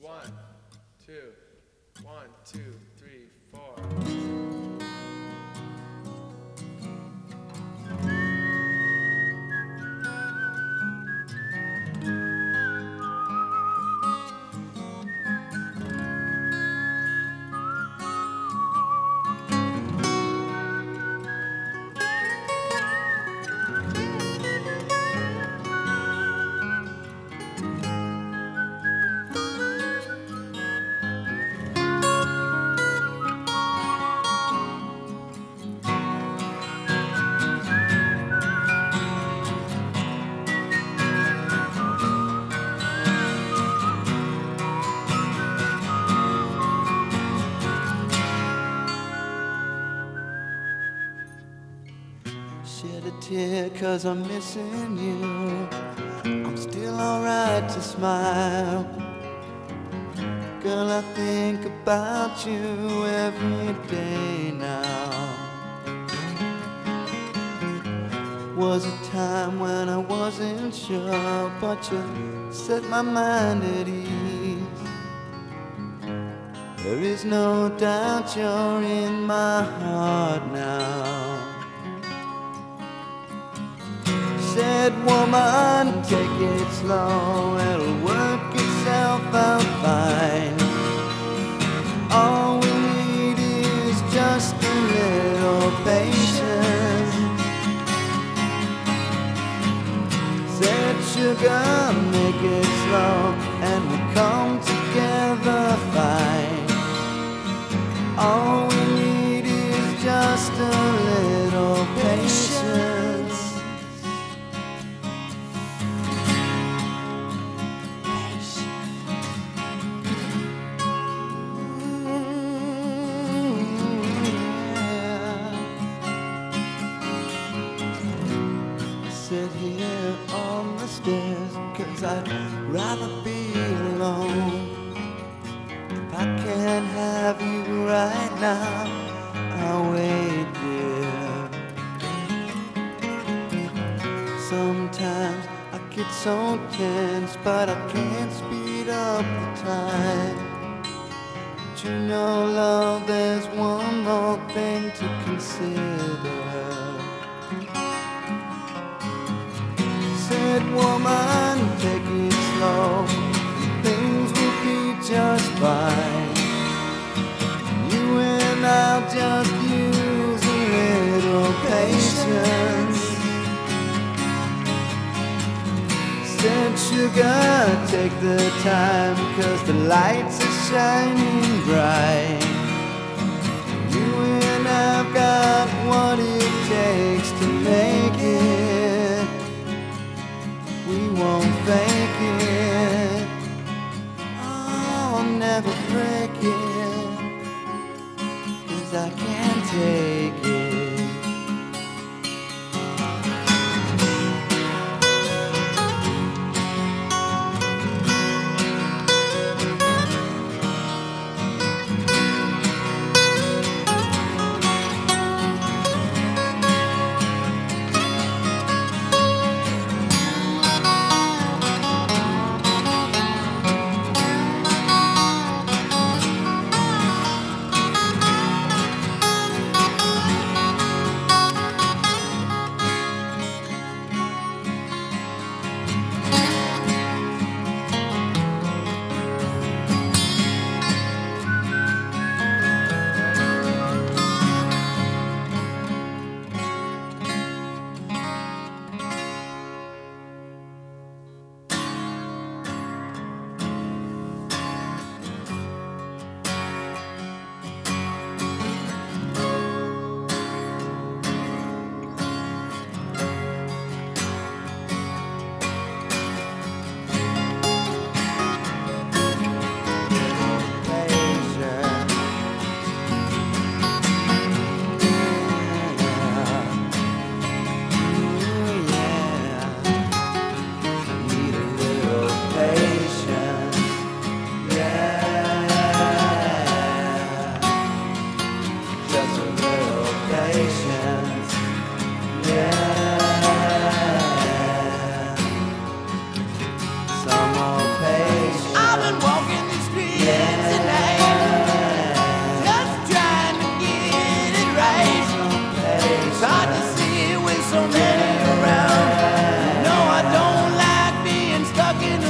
One, two, 4. Shed a tear 'cause I'm missing you. I'm still alright to smile. Girl, I think about you every day now. Was a time when I wasn't sure, but you set my mind at ease. There is no doubt you're in my heart now. Said, woman, take it slow, it'll work itself out fine. All we need is just a little patience. Said, sugar, make it slow, and we'll come together fine. All we need is just a little patience. Sit here on the stairs, 'cause I'd rather be alone. If I can't have you right now, I'll wait, dear. Sometimes I get so tense, but I can't speed up the time. But you know, love, there's one more thing to consider. Said, woman, take it slow, things will be just fine. You and I'll just use a little patience. Said, sugar, take the time, 'cause the lights are shining bright. You and I've got what it takes to make it. We won't fake it, I'll never break it, 'cause I can't take it.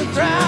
crowd.